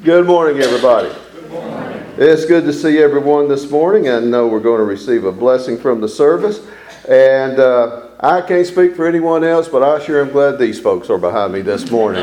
Good morning, everybody. Good morning. It's good to see everyone this morning. I know we're going to receive a blessing from the service. And I can't speak for anyone else, but I sure am glad these folks are behind me this morning.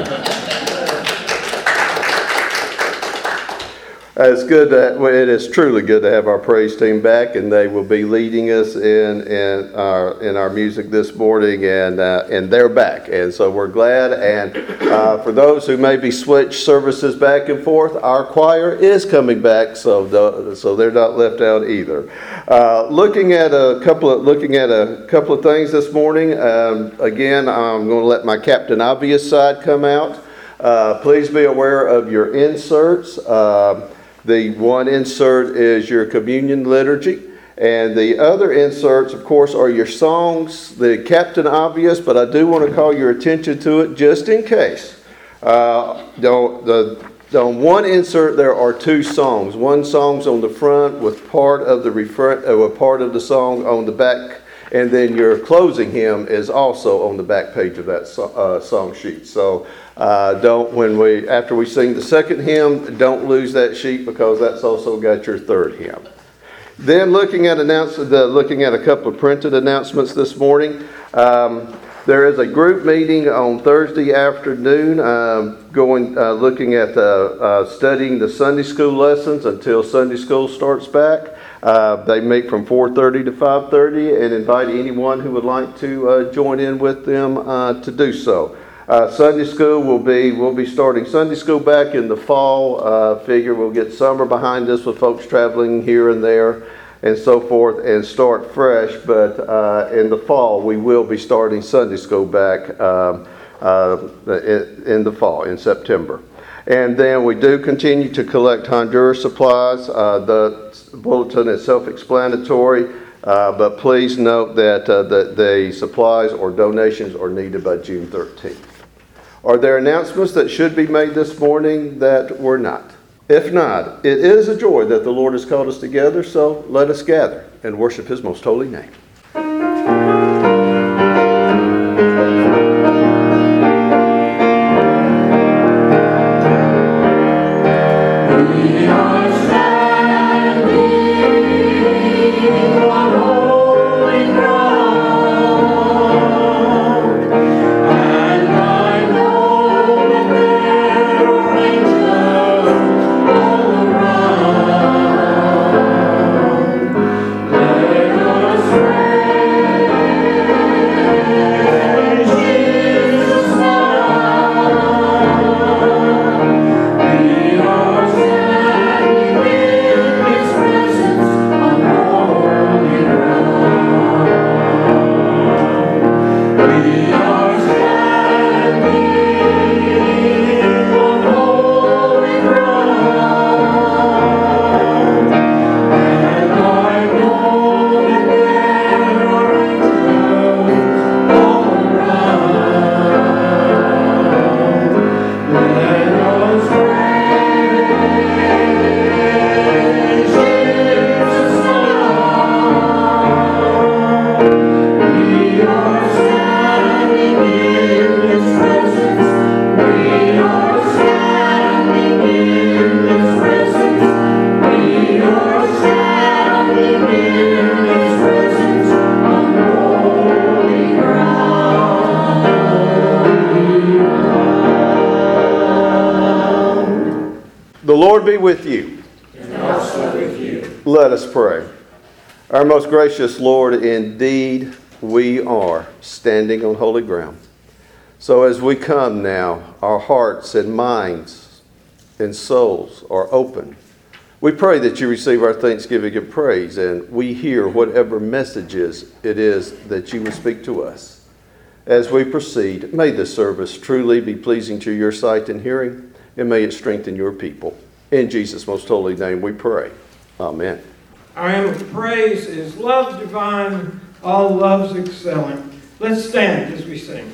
It is truly good to have our praise team back, and they will be leading us in our music this morning, and they're back, and so we're glad. And for those who maybe switch services back and forth, our choir is coming back, so they're not left out either. Looking at a couple of things this morning. Again, I'm going to let my Captain Obvious side come out. Please be aware of your inserts. The one insert is your communion liturgy, and the other inserts, of course, are your songs, the Captain Obvious, but I do want to call your attention to it just in case. On one insert, there are two songs. One song's on the front with part of the song on the back, and then your closing hymn is also on the back page of that song sheet. So after we sing the second hymn, don't lose that sheet, because that's also got your third hymn. Then looking at a couple of printed announcements this morning. There is a group meeting on Thursday afternoon, looking at studying the Sunday school lessons until Sunday school starts back. They meet from 4:30 to 5:30, and invite anyone who would like to join in with them to do so. Sunday school we'll be starting Sunday school back in the fall. Figure we'll get summer behind us with folks traveling here and there and so forth, and start fresh. But in the fall we will be starting Sunday school back in the fall, in September. And then we do continue to collect Honduras supplies. The bulletin is self-explanatory, but please note that the supplies or donations are needed by June 13th. Are there announcements that should be made this morning that were not? If not, it is a joy that the Lord has called us together, so let us gather and worship His most holy name. Be with you. And also with you. Let us pray. Our most gracious Lord, indeed we are standing on holy ground. So as we come now, our hearts and minds and souls are open. We pray that you receive our thanksgiving and praise, and we hear whatever messages it is that you will speak to us. As we proceed, may this service truly be pleasing to your sight and hearing, and may it strengthen your people. In Jesus' most holy name we pray. Amen. Our hymn of praise is Love Divine, All Loves Excelling. Let's stand as we sing.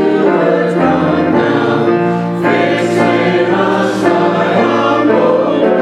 Joy of heaven to earth come down, fixing us by humble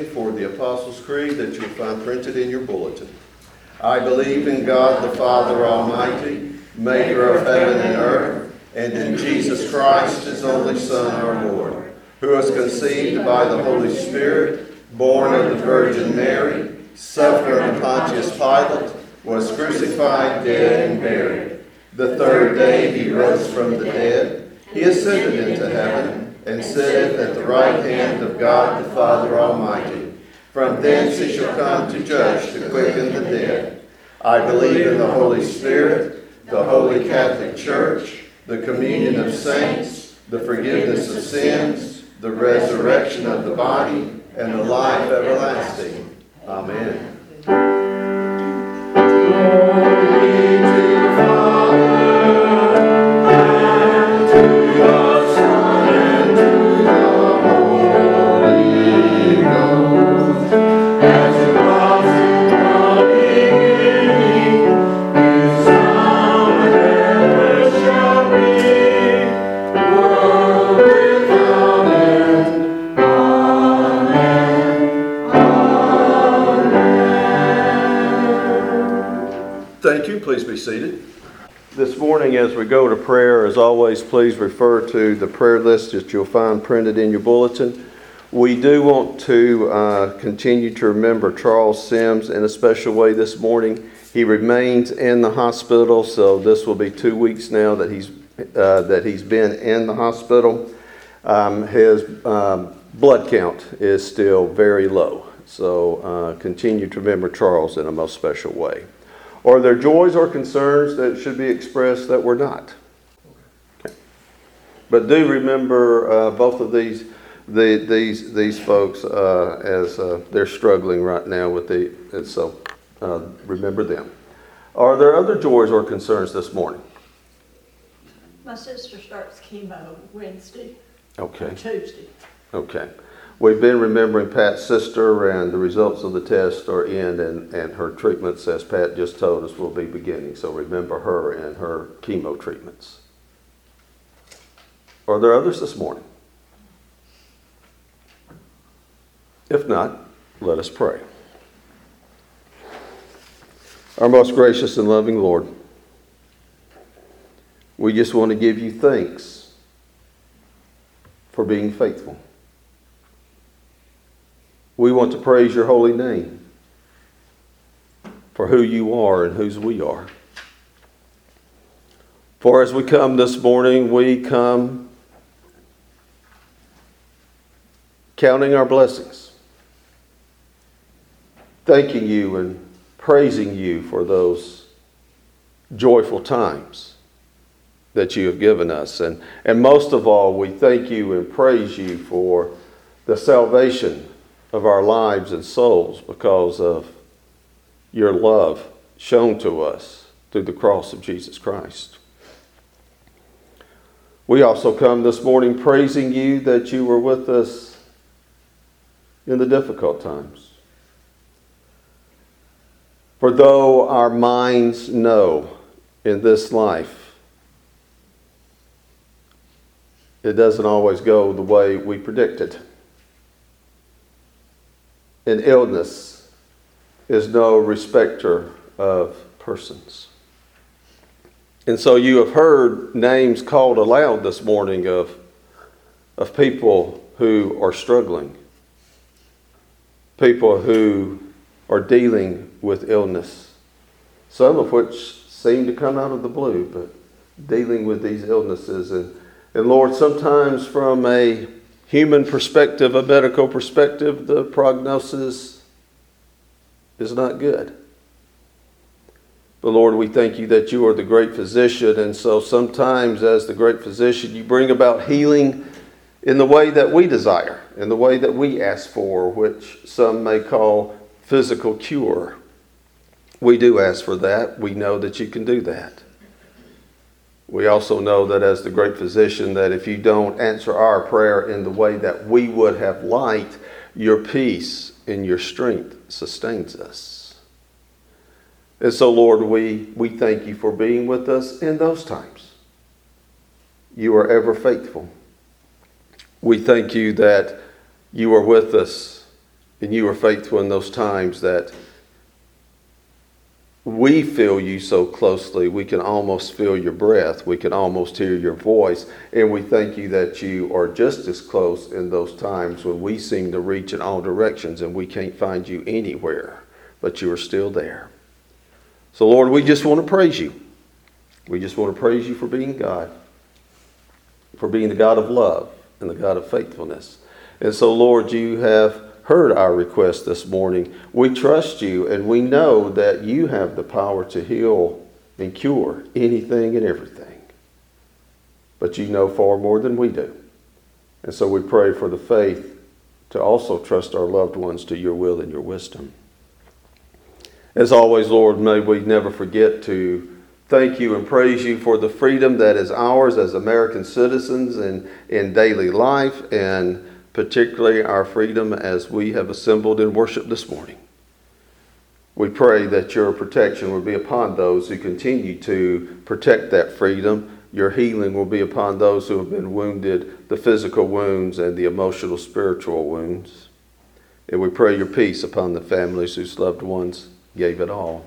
for the Apostles' Creed that you'll find printed in your bulletin. I believe in God the Father Almighty, maker of heaven and earth, and in Jesus Christ, his only Son, our Lord, who was conceived by the Holy Spirit, born of the Virgin Mary, suffered under Pontius Pilate, was crucified, dead, and buried. The third day he rose from the dead. He ascended into heaven, and sitteth at the right hand of God the Father Almighty. From thence he shall come to judge the quick and the dead. I believe in the Holy Spirit, the Holy Catholic Church, the communion of saints, the forgiveness of sins, the resurrection of the body, and the life everlasting. Amen. Glory to the Father, and to the Son, and to the Holy Ghost, as it was in the beginning, is now, and ever shall be, world without end. Amen. Thank you. Please be seated. This morning, as we go to prayer, as always, please refer to the prayer list that you'll find printed in your bulletin. We do want to continue to remember Charles Sims in a special way this morning. He remains in the hospital, so this will be 2 weeks now that he's been in the hospital. His blood count is still very low, so continue to remember Charles in a most special way. Are there joys or concerns that should be expressed that were not? Okay. But do remember both of these folks as they're struggling right now with and so remember them. Are there other joys or concerns this morning? My sister starts chemo Wednesday. Okay. Or Tuesday. Okay. We've been remembering Pat's sister, and the results of the test are in, and her treatments, as Pat just told us, will be beginning. So remember her and her chemo treatments. Are there others this morning? If not, let us pray. Our most gracious and loving Lord, we just want to give you thanks for being faithful. We want to praise your holy name for who you are and whose we are. For as we come this morning, we come counting our blessings, thanking you and praising you for those joyful times that you have given us. And most of all, we thank you and praise you for the salvation of our lives and souls because of your love shown to us through the cross of Jesus Christ. We also come this morning praising you that you were with us in the difficult times. For though our minds know in this life it doesn't always go the way we predicted, and illness is no respecter of persons. And so you have heard names called aloud this morning of people who are struggling, people who are dealing with illness, some of which seem to come out of the blue, but dealing with these illnesses. And Lord, sometimes from a human perspective, a medical perspective, the prognosis is not good. But Lord, we thank you that you are the great physician, and so sometimes as the great physician, you bring about healing in the way that we desire, in the way that we ask for, which some may call physical cure. We do ask for that. We know that you can do that. We also know that as the great physician, that if you don't answer our prayer in the way that we would have liked, your peace and your strength sustains us. And so, Lord, we thank you for being with us in those times. You are ever faithful. We thank you that you are with us And you are faithful in those times that we feel you so closely, we can almost feel your breath. We can almost hear your voice. And we thank you that you are just as close in those times when we seem to reach in all directions and we can't find you anywhere, but you are still there. So, Lord, we just want to praise you. We just want to praise you for being God, for being the God of love and the God of faithfulness. And so, Lord, you have heard our request this morning. We trust you, and we know that you have the power to heal and cure anything and everything. But you know far more than we do. And so we pray for the faith to also trust our loved ones to your will and your wisdom. As always, Lord, may we never forget to thank you and praise you for the freedom that is ours as American citizens and in daily life, and particularly our freedom as we have assembled in worship this morning. We pray that your protection will be upon those who continue to protect that freedom. Your healing will be upon those who have been wounded, the physical wounds and the emotional, spiritual wounds. And we pray your peace upon the families whose loved ones gave it all.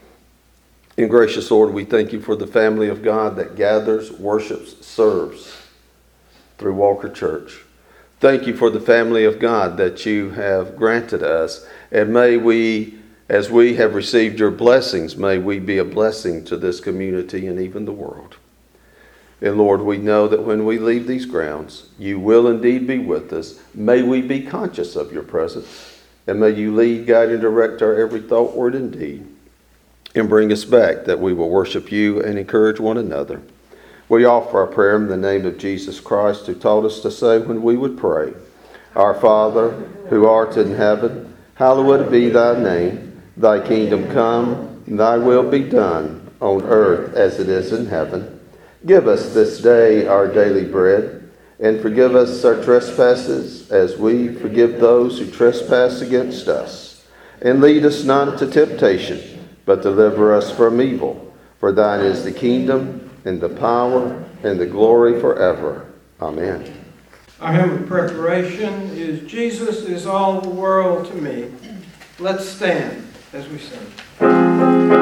And gracious Lord, we thank you for the family of God that gathers, worships, serves through Walker Church. Thank you for the family of God that you have granted us. And may we, as we have received your blessings, may we be a blessing to this community and even the world. And Lord, we know that when we leave these grounds, you will indeed be with us. May we be conscious of your presence. And may you lead, guide, and direct our every thought, word, and deed. And bring us back that we will worship you and encourage one another. We offer our prayer in the name of Jesus Christ, who taught us to say when we would pray, Our Father, who art in heaven, hallowed be thy name. Thy kingdom come, thy will be done, on earth as it is in heaven. Give us this day our daily bread, and forgive us our trespasses, as we forgive those who trespass against us. And lead us not into temptation, but deliver us from evil. For thine is the kingdom, and the power, and the glory forever. Amen. Our hymn of preparation is Jesus is all the world to me. Let's stand as we sing.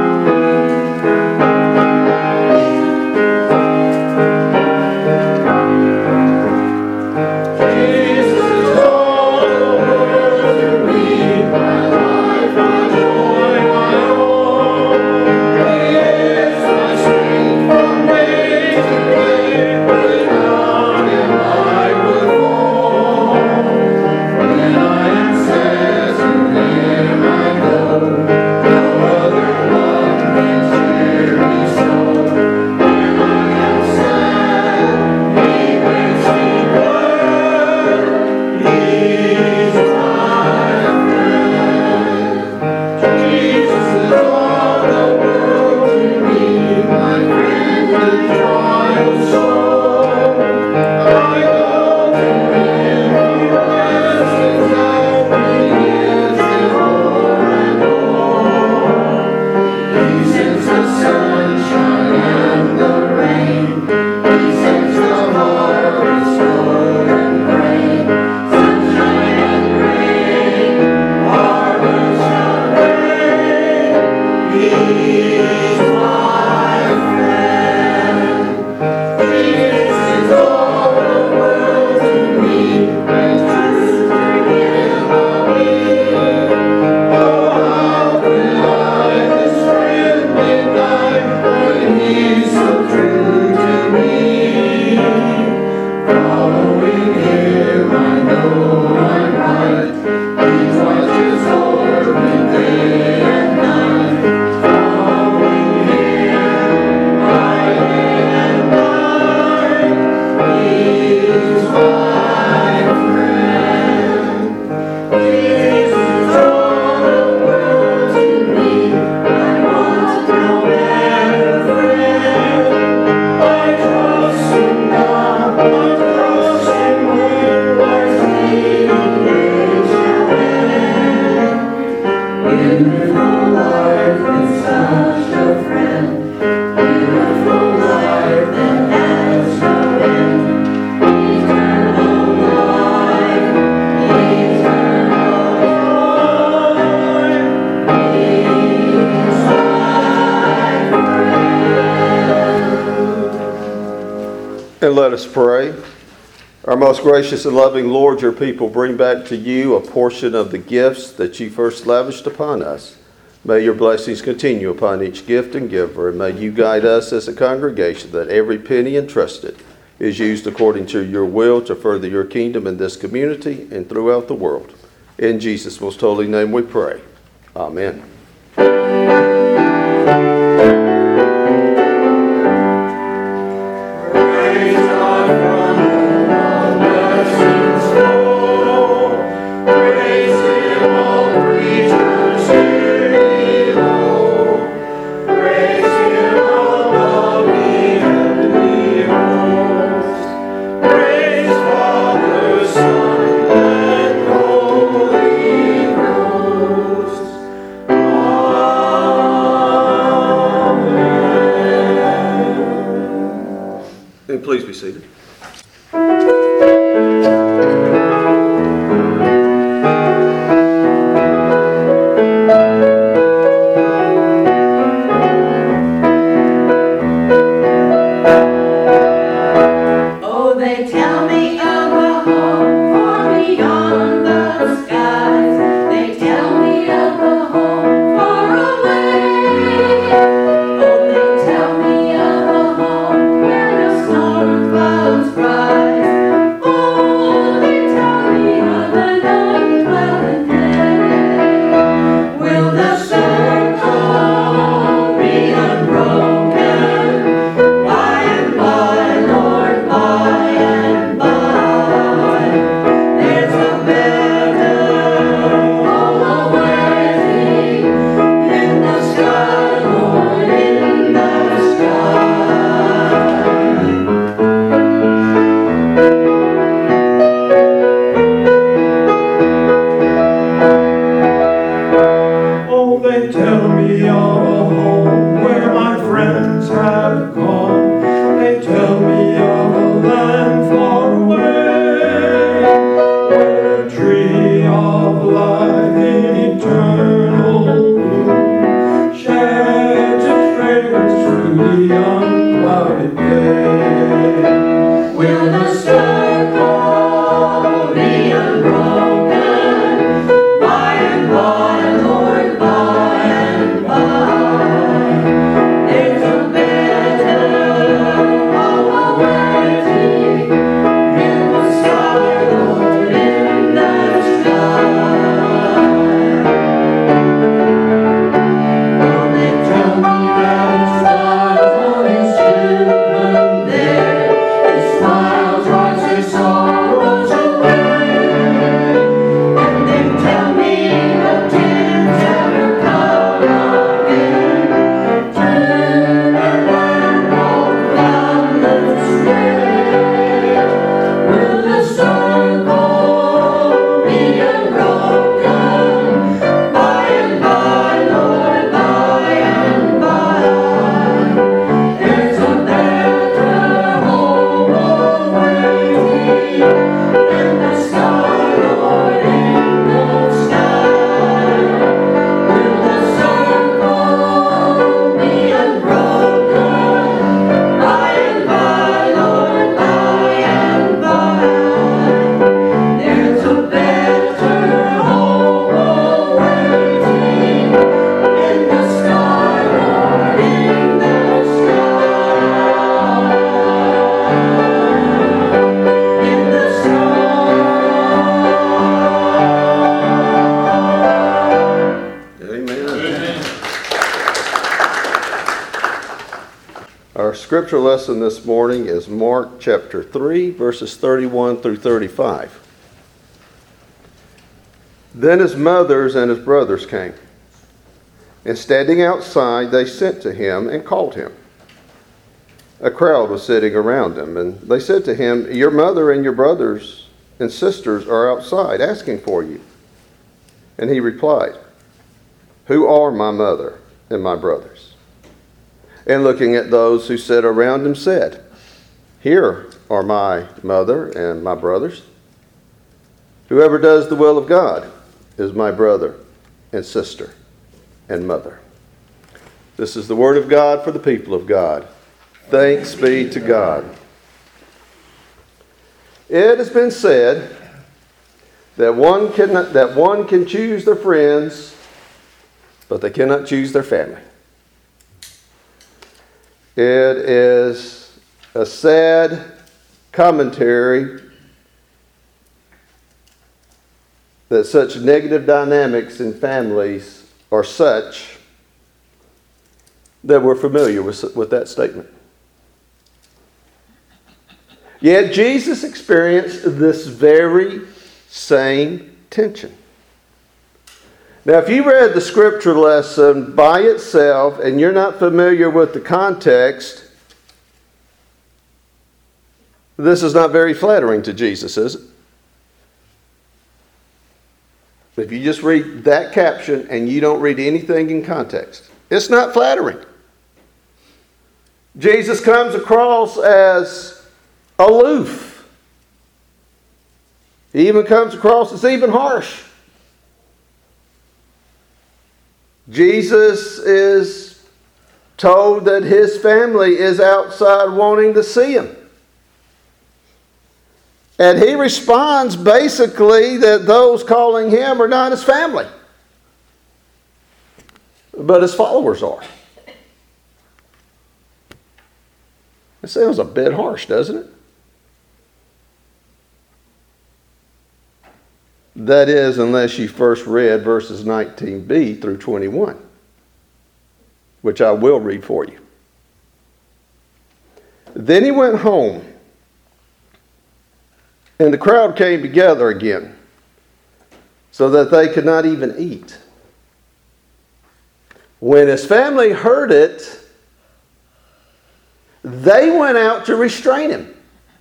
Other love And let us pray. Our most gracious and loving Lord, your people bring back to you a portion of the gifts that you first lavished upon us. May your blessings continue upon each gift and giver, and may you guide us as a congregation that every penny entrusted is used according to your will to further your kingdom in this community and throughout the world. In Jesus' most holy name we pray. Amen. Please be seated. Oh, they tell me of a home far beyond the skies. They tell me of a home far away. Oh, they tell me of a home where the storm clouds rise. Oh, they tell me of an unclouded day. Will the circle be unbroken? By and by, Lord, by and by, there's a better home awaiting in the sky, Lord, in the sky. Oh, they tell me of a home where my friends have gone. They tell me of a land far away, where a tree of life in eternal bloom sheds its fragrance through the unclouded day. Will the circle be unbroken? By and by, Lord, by and by, there's a better home awaiting in the sky, Lord, in the sky. Oh, they tell me that it smiles on his children there. His smiles drives their sorrows away. And they tell me of tears ever come again to the land of cloudless day. Will the circle be unbroken? By and by, Lord, by and by, there's a better home awaiting in the sky, Lord, in the sky. Will the circle be unbroken? By and by, Lord, by and by, there's a better home awaiting in the sky, Lord, in the sky. In the sky. Amen. Our scripture lesson this morning is Mark chapter 3, verses 31 through 35. Then his mothers and his brothers came, and standing outside, they sent to him and called him. A crowd was sitting around him, and they said to him, "Your mother and your brothers and sisters are outside asking for you." And he replied, "Who are my mother and my brothers?" And looking at those who sat around him, said, "Here are my mother and my brothers. Whoever does the will of God is my brother and sister and mother." This is the word of God for the people of God. Thanks be to God. It has been said that one can choose their friends, but they cannot choose their family. It is a sad commentary that such negative dynamics in families are such that we're familiar with that statement. Yet Jesus experienced this very same tension. Now, if you read the scripture lesson by itself and you're not familiar with the context, this is not very flattering to Jesus, is it? If you just read that caption and you don't read anything in context, it's not flattering. Jesus comes across as aloof. He even comes across as even harsh. Jesus is told that his family is outside wanting to see him. And he responds basically that those calling him are not his family, but his followers are. It sounds a bit harsh, doesn't it? That is, unless you first read verses 19b through 21, which I will read for you. Then he went home, and the crowd came together again, so that they could not even eat. When his family heard it, they went out to restrain him.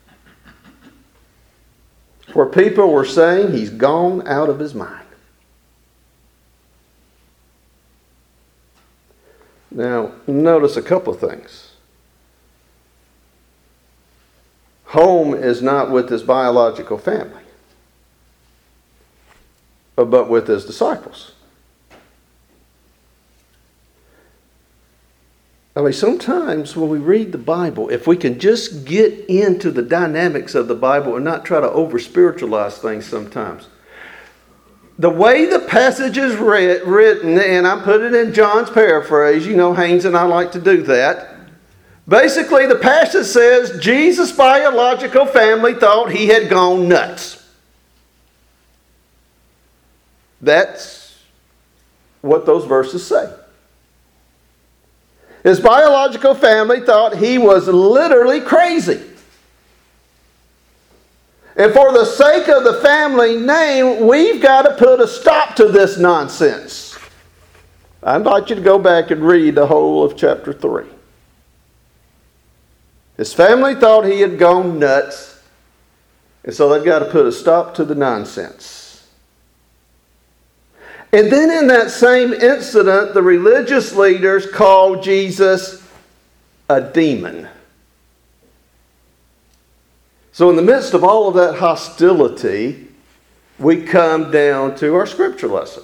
For people were saying he's gone out of his mind. Now, notice a couple of things. Home is not with his biological family, but with his disciples. I mean, sometimes when we read the Bible, if we can just get into the dynamics of the Bible and not try to over-spiritualize things sometimes. The way the passage is written, and I put it in John's paraphrase, you know Haynes and I like to do that. Basically, the passage says Jesus' biological family thought he had gone nuts. That's what those verses say. His biological family thought he was literally crazy. And for the sake of the family name, we've got to put a stop to this nonsense. I invite you to go back and read the whole of chapter 3. His family thought he had gone nuts, and so they've got to put a stop to the nonsense. And then in that same incident, the religious leaders called Jesus a demon. So in the midst of all of that hostility, we come down to our scripture lesson.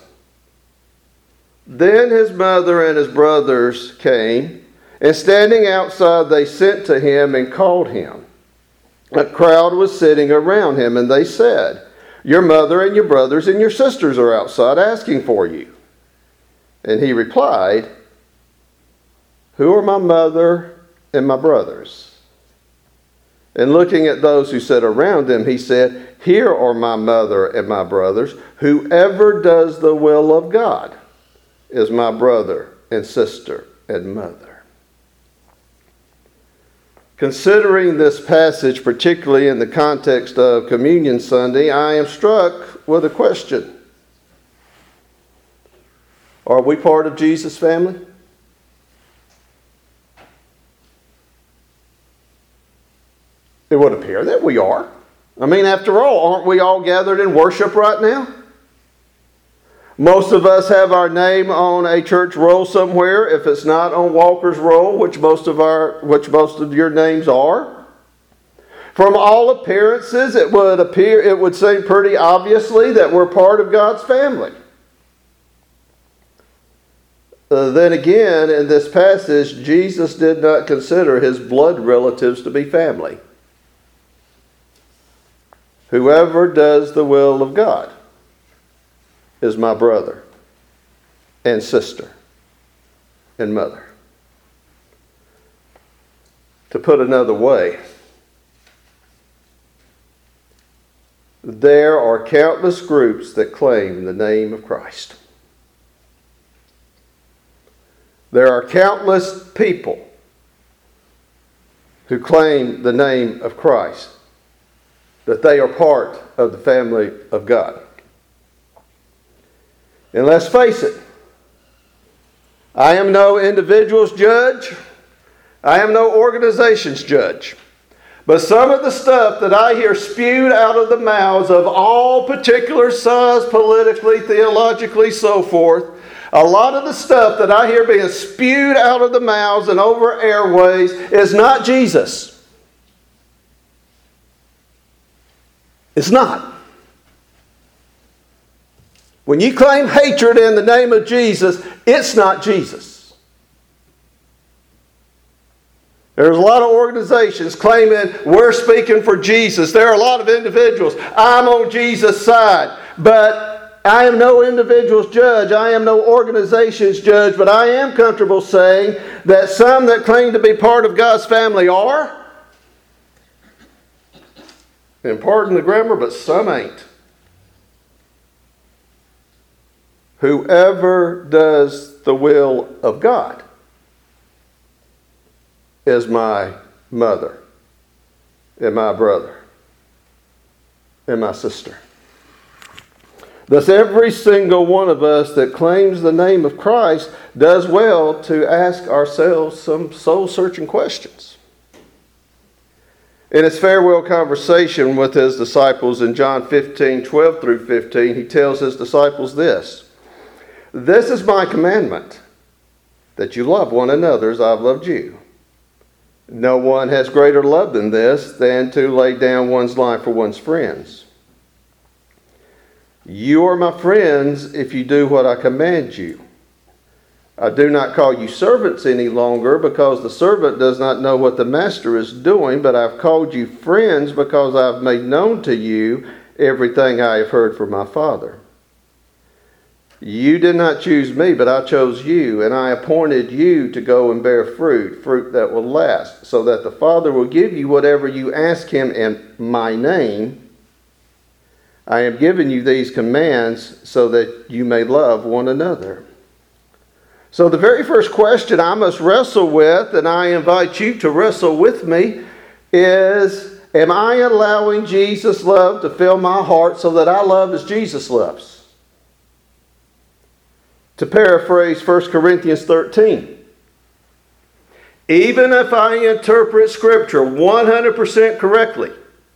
Then his mother and his brothers came, and standing outside they sent to him and called him. A crowd was sitting around him, and they said, "Your mother and your brothers and your sisters are outside asking for you." And he replied, "Who are my mother and my brothers?" And looking at those who sat around him, he said, "Here are my mother and my brothers. Whoever does the will of God is my brother and sister and mother." Considering this passage, particularly in the context of Communion Sunday, I am struck with a question. Are we part of Jesus' family? It would appear that we are. I mean, after all, aren't we all gathered in worship right now? Most of us have our name on a church roll somewhere, if it's not on Walker's roll, which most of your names are. From all appearances, it would seem pretty obviously that we're part of God's family. Then again, in this passage, Jesus did not consider his blood relatives to be family. Whoever does the will of God is my brother and sister and mother. To put another way, there are countless groups that claim the name of Christ. There are countless people who claim the name of Christ, that they are part of the family of God. And let's face it, I am no individual's judge. I am no organization's judge. But some of the stuff that I hear spewed out of the mouths of all particular sides, politically, theologically, so forth, a lot of the stuff that I hear being spewed out of the mouths and over airways is not Jesus. It's not. When you claim hatred in the name of Jesus, it's not Jesus. There's a lot of organizations claiming we're speaking for Jesus. There are a lot of individuals. I'm on Jesus' side. But I am no individual's judge. I am no organization's judge. But I am comfortable saying that some that claim to be part of God's family are. And pardon the grammar, but some ain't. Whoever does the will of God is my mother and my brother and my sister. Thus, every single one of us that claims the name of Christ does well to ask ourselves some soul-searching questions. In his farewell conversation with his disciples in John 15:12 through 15, he tells his disciples this: "This is my commandment, that you love one another as I've loved you. No one has greater love than this, than to lay down one's life for one's friends. You are my friends if you do what I command you. I do not call you servants any longer, because the servant does not know what the master is doing, but I've called you friends because I've made known to you everything I have heard from my Father. You did not choose me, but I chose you, and I appointed you to go and bear fruit, fruit that will last, so that the Father will give you whatever you ask him in my name. I have given you these commands so that you may love one another." So the very first question I must wrestle with, and I invite you to wrestle with me, is, am I allowing Jesus' love to fill my heart so that I love as Jesus loves? To paraphrase 1 Corinthians 13, even if I interpret Scripture 100% correctly,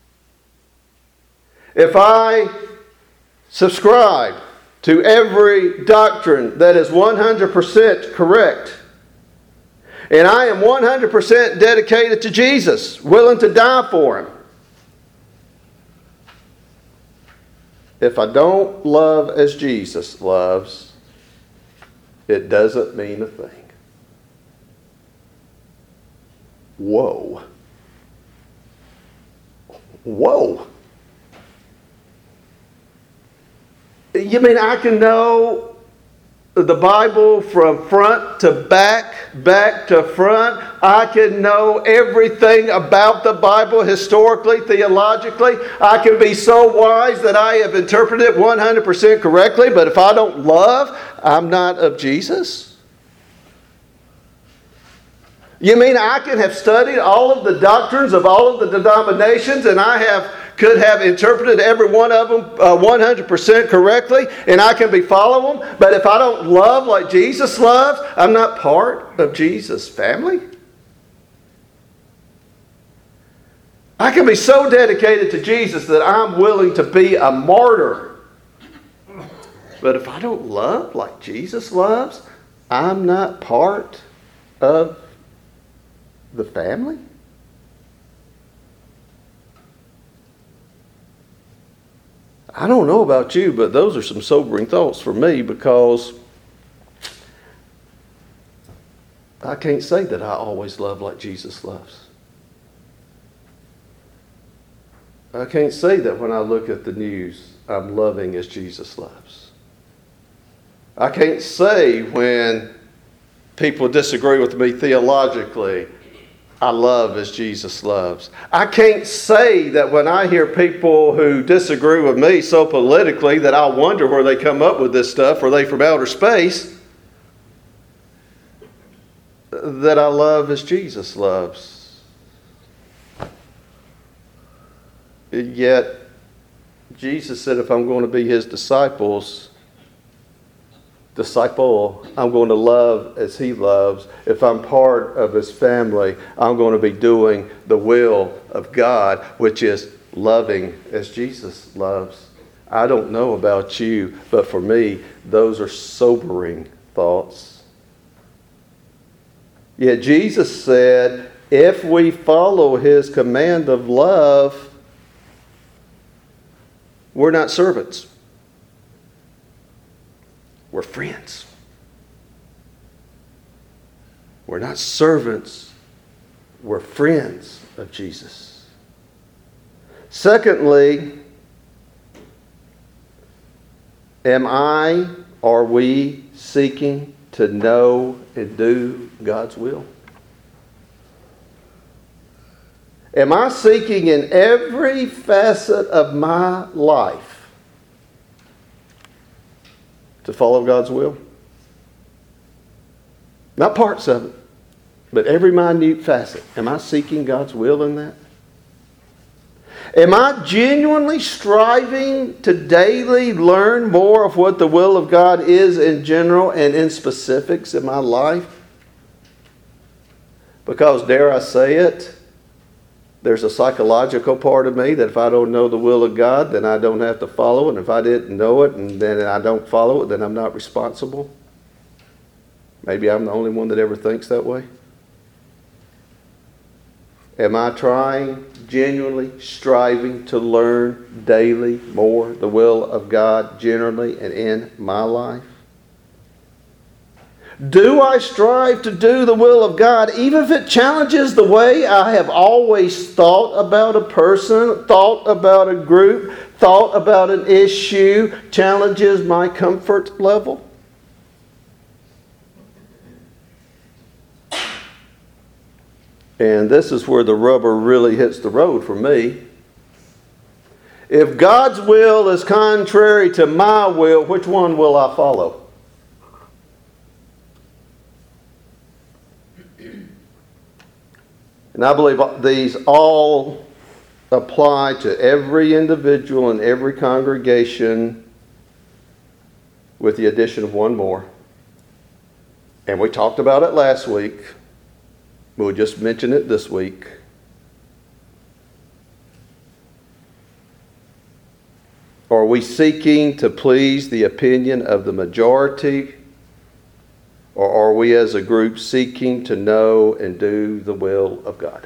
if I subscribe to every doctrine that is 100% correct, and I am 100% dedicated to Jesus, willing to die for him, if I don't love as Jesus loves, it doesn't mean a thing. Whoa. Whoa. You mean I can know the Bible from front to back, back to front? I can know everything about the Bible historically, theologically. I can be so wise that I have interpreted it 100% correctly, but if I don't love, I'm not of Jesus? You mean I can have studied all of the doctrines of all of the denominations, and I could have interpreted every one of them 100% correctly, and I can be following them, but if I don't love like Jesus loves, I'm not part of Jesus' family? I can be so dedicated to Jesus that I'm willing to be a martyr. But if I don't love like Jesus loves, I'm not part of the family? I don't know about you, but those are some sobering thoughts for me, because I can't say that I always love like Jesus loves. I can't say that when I look at the news, I'm loving as Jesus loves. I can't say when people disagree with me theologically, I love as Jesus loves. I can't say that when I hear people who disagree with me so politically that I wonder where they come up with this stuff. Are they from outer space? That I love as Jesus loves. Yet, Jesus said if I'm going to be His disciple, I'm going to love as He loves. If I'm part of His family, I'm going to be doing the will of God, which is loving as Jesus loves. I don't know about you, but for me, those are sobering thoughts. Yet Jesus said, if we follow His command of love, we're not servants. We're friends. We're not servants. We're friends of Jesus. Secondly, are we seeking to know and do God's will? Am I seeking in every facet of my life to follow God's will? Not parts of it, but every minute facet. Am I seeking God's will in that? Am I genuinely striving to daily learn more of what the will of God is in general and in specifics in my life? Because, dare I say it, there's a psychological part of me that if I don't know the will of God, then I don't have to follow it. And if I didn't know it and then I don't follow it, then I'm not responsible. Maybe I'm the only one that ever thinks that way. Am I genuinely striving to learn daily more the will of God generally and in my life? Do I strive to do the will of God even if it challenges the way I have always thought about a person, thought about a group, thought about an issue, challenges my comfort level? And this is where the rubber really hits the road for me. If God's will is contrary to my will, which one will I follow? And I believe these all apply to every individual and every congregation with the addition of one more. And we talked about it last week. We'll just mention it this week. Are we seeking to please the opinion of the majority? Or are we as a group seeking to know and do the will of God?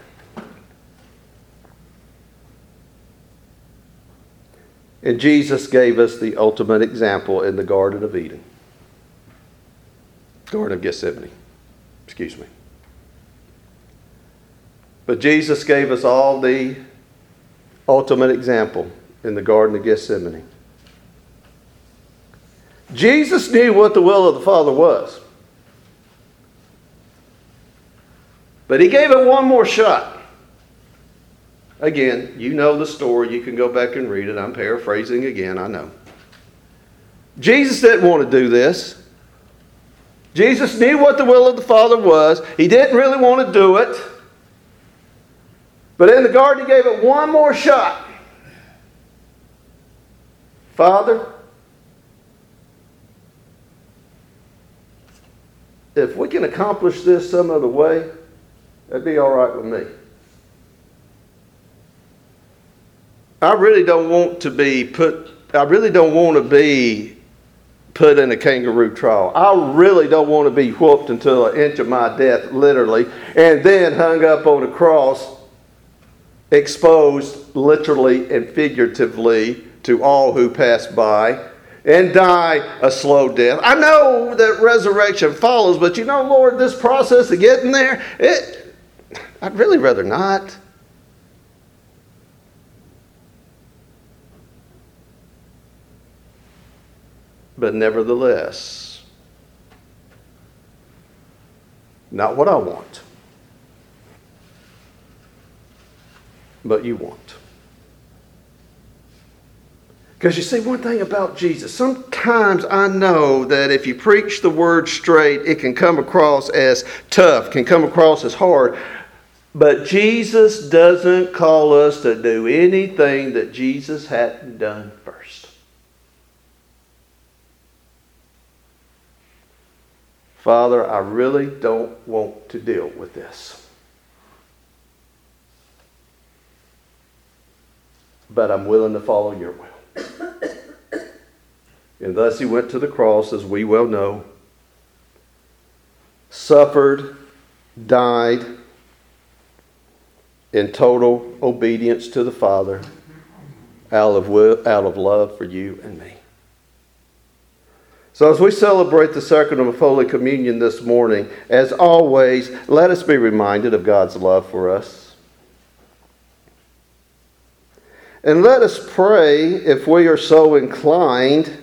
And Jesus gave us the ultimate example in the Garden of Eden. Garden of Gethsemane. Excuse me. But Jesus gave us all the ultimate example in the Garden of Gethsemane. Jesus knew what the will of the Father was. But He gave it one more shot. Again, you know the story. You can go back and read it. I'm paraphrasing again, I know. Jesus didn't want to do this. Jesus knew what the will of the Father was. He didn't really want to do it. But in the garden, He gave it one more shot. Father, if we can accomplish this some other way, that'd be all right with me. I really don't want to be put in a kangaroo trial. I really don't want to be whooped until an inch of my death, literally, and then hung up on a cross, exposed literally and figuratively to all who pass by, and die a slow death. I know that resurrection follows, but you know, Lord, this process of getting there, I'd really rather not. but nevertheless, not what I want, but you want. Because you see, one thing about Jesus, sometimes I know that if you preach the word straight, it can come across as tough, can come across as hard. But Jesus doesn't call us to do anything that Jesus hadn't done first. Father, I really don't want to deal with this. But I'm willing to follow your will. And thus he went to the cross, as we well know, suffered, died in total obedience to the Father, out of love for you and me. So as we celebrate the sacrament of Holy Communion this morning, as always, let us be reminded of God's love for us. And let us pray, if we are so inclined,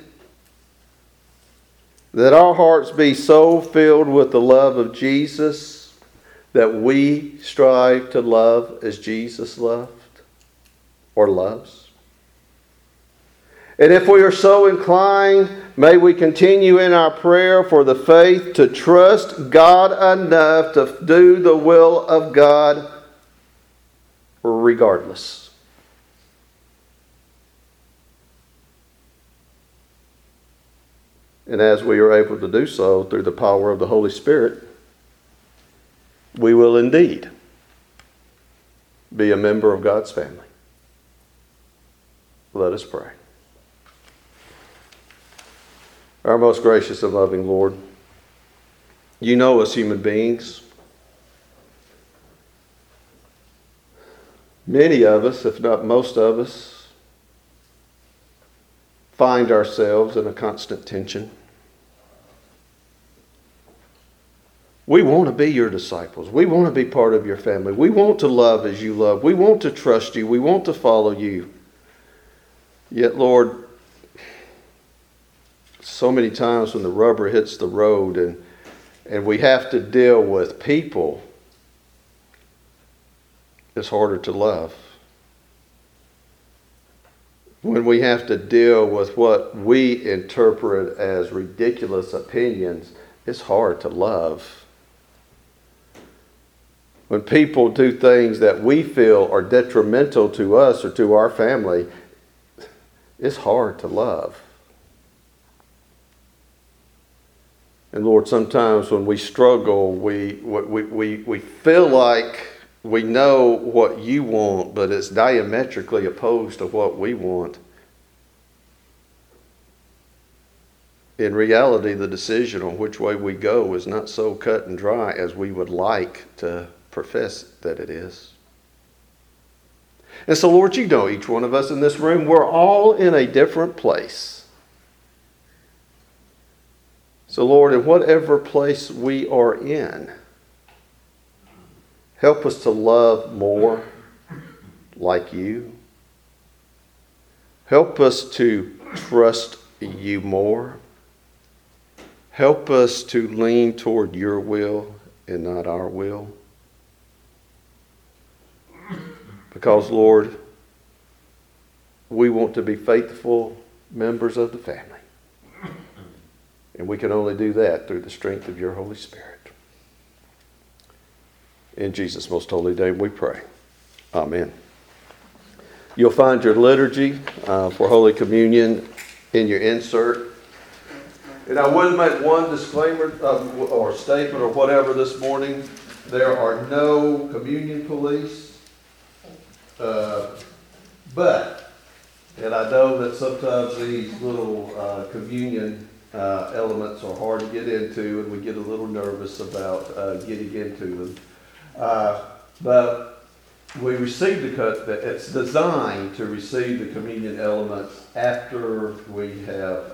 that our hearts be so filled with the love of Jesus that we strive to love as Jesus loved or loves. And if we are so inclined, may we continue in our prayer for the faith to trust God enough to do the will of God regardless. And as we are able to do so through the power of the Holy Spirit, we will indeed be a member of God's family. Let us pray. Our most gracious and loving Lord, you know us human beings. Many of us, if not most of us, find ourselves in a constant tension. We want to be your disciples. We want to be part of your family. We want to love as you love. We want to trust you. We want to follow you. Yet, Lord, so many times when the rubber hits the road and we have to deal with people, it's harder to love. When we have to deal with what we interpret as ridiculous opinions, it's hard to love. When people do things that we feel are detrimental to us or to our family, it's hard to love. And Lord, sometimes when we struggle, we feel like we know what you want, but it's diametrically opposed to what we want. In reality, the decision on which way we go is not so cut and dry as we would like to profess that it is. And so, Lord, you know each one of us in this room, we're all in a different place. So, Lord, in whatever place we are in, help us to love more like you. Help us to trust you more. Help us to lean toward your will and not our will. Because, Lord, we want to be faithful members of the family. And we can only do that through the strength of your Holy Spirit. In Jesus' most holy name we pray. Amen. You'll find your liturgy for Holy Communion in your insert. And I would make one disclaimer or statement or whatever this morning. There are no communion police. But, and I know that sometimes these little communion elements are hard to get into, and we get a little nervous about getting into them. But we receive it's designed to receive the communion elements after we have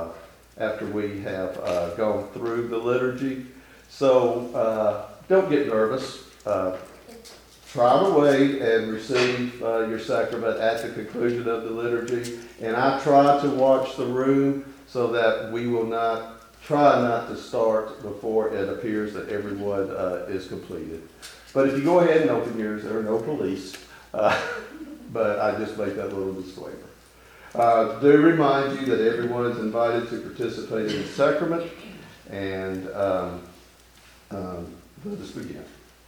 gone through the liturgy. So don't get nervous. Try to wait and receive your sacrament at the conclusion of the liturgy. And I try to watch the room so that we will try not to start before it appears that everyone is completed. But if you go ahead and open yours, there are no police. But I just make that little disclaimer. Do remind you that everyone is invited to participate in the sacrament. And let us begin.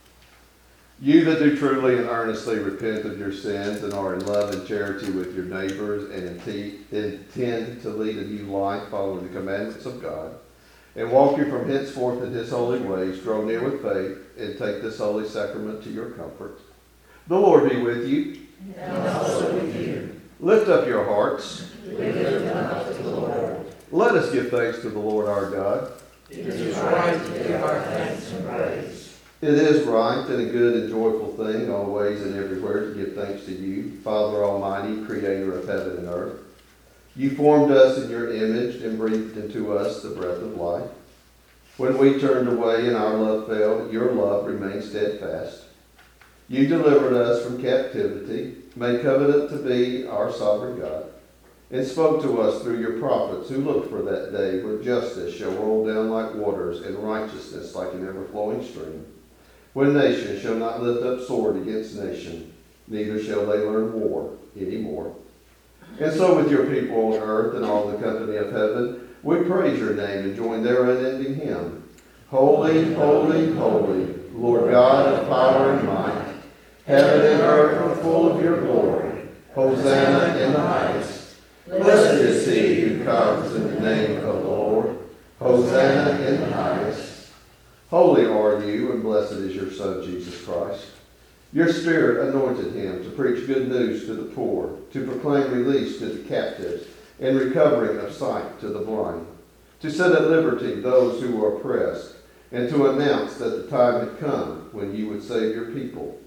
You that do truly and earnestly repent of your sins and are in love and charity with your neighbors and intend to lead a new life following the commandments of God, and walk you from henceforth in his holy ways, draw near with faith, and take this holy sacrament to your comfort. The Lord be with you. And also with you. Lift up your hearts. We lift them up to the Lord. Let us give thanks to the Lord our God. It is right to give our thanks and praise. It is right and a good and joyful thing, always and everywhere, to give thanks to you, Father Almighty, creator of heaven and earth. You formed us in your image and breathed into us the breath of life. When we turned away and our love failed, your love remained steadfast. You delivered us from captivity, made covenant to be our sovereign God, and spoke to us through your prophets who looked for that day when justice shall roll down like waters and righteousness like an ever-flowing stream. When nation shall not lift up sword against nation, neither shall they learn war any more. And so with your people on earth and all the company of heaven, we praise your name and join their unending hymn. Holy, holy, holy, Lord God of power and might, heaven and earth are full of your glory. Hosanna in the highest. Blessed is he who comes in the name of the Lord. Hosanna in the highest. Holy are you, and blessed is your Son, Jesus Christ. Your Spirit anointed him to preach good news to the poor, to proclaim release to the captives, and recovering of sight to the blind, to set at liberty those who were oppressed, and to announce that the time had come when you would save your people.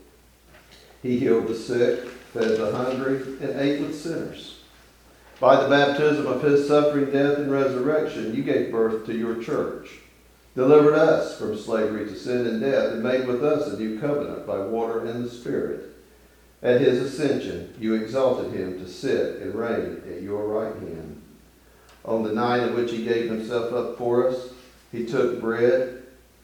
He healed the sick, fed the hungry, and ate with sinners. By the baptism of his suffering, death, and resurrection, you gave birth to your church, delivered us from slavery to sin and death, and made with us a new covenant by water and the Spirit. At his ascension, you exalted him to sit and reign at your right hand. On the night in which he gave himself up for us, he took bread,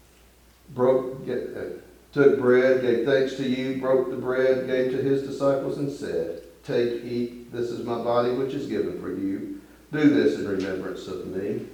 gave thanks to you, broke the bread, gave to his disciples, and said, "Take, eat, this is my body which is given for you. Do this in remembrance of me."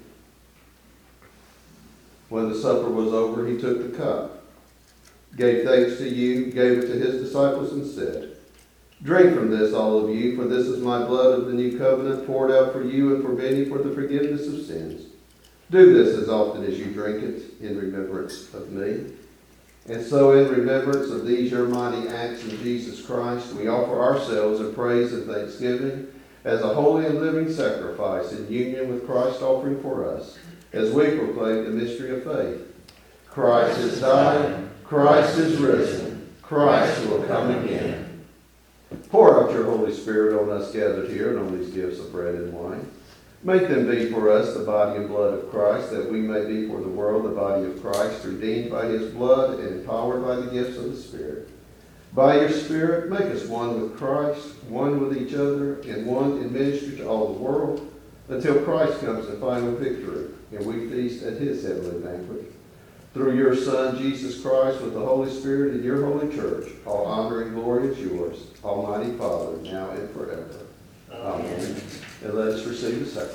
When the supper was over, he took the cup, gave thanks to you, gave it to his disciples, and said, "Drink from this, all of you, for this is my blood of the new covenant, poured out for you and for many for the forgiveness of sins. Do this as often as you drink it in remembrance of me." And so in remembrance of these your mighty acts in Jesus Christ, we offer ourselves in praise and thanksgiving as a holy and living sacrifice in union with Christ offering for us, as we proclaim the mystery of faith. Christ has died, Christ is risen, Christ will come again. Pour out your Holy Spirit on us gathered here and on these gifts of bread and wine. Make them be for us the body and blood of Christ, that we may be for the world the body of Christ, redeemed by his blood and empowered by the gifts of the Spirit. By your Spirit, make us one with Christ, one with each other, and one in ministry to all the world, until Christ comes in final victory, and we feast at his heavenly banquet. Through your Son, Jesus Christ, with the Holy Spirit in your holy church, all honor and glory is yours, Almighty Father, now and forever. Amen. And let us receive the sacrament.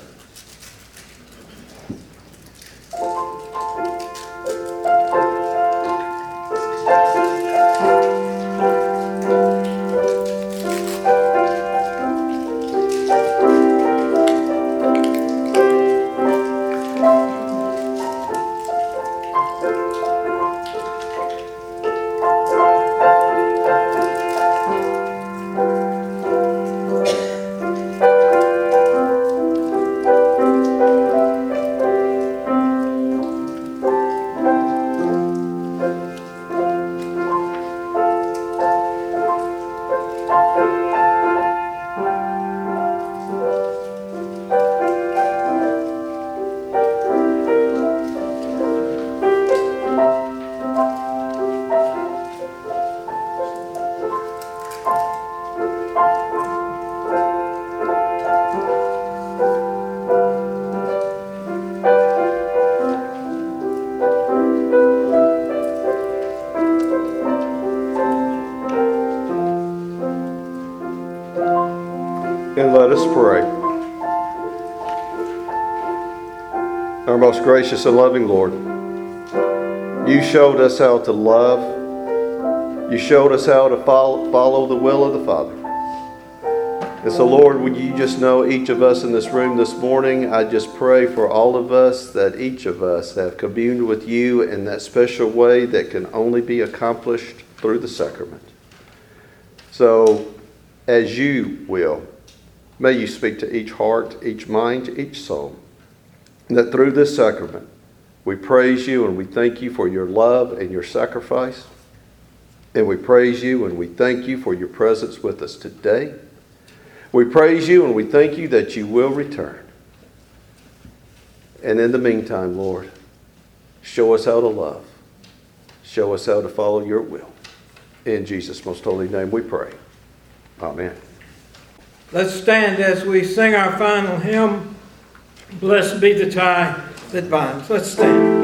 Our most gracious and loving Lord, you showed us how to love. You showed us how to follow the will of the Father. And so, Lord, would you just know each of us in this room this morning? I just pray for all of us that each of us have communed with you in that special way that can only be accomplished through the sacrament. So, as you will, may you speak to each heart, each mind, each soul, that through this sacrament we praise you and we thank you for your love and your sacrifice. And we praise you and we thank you for your presence with us today. We praise you and we thank you that you will return. And in the meantime, Lord, show us how to love. Show us how to follow your will. In Jesus' most holy name we pray. Amen. Let's stand as we sing our final hymn, Blessed Be the Tie That Binds. Let's stand.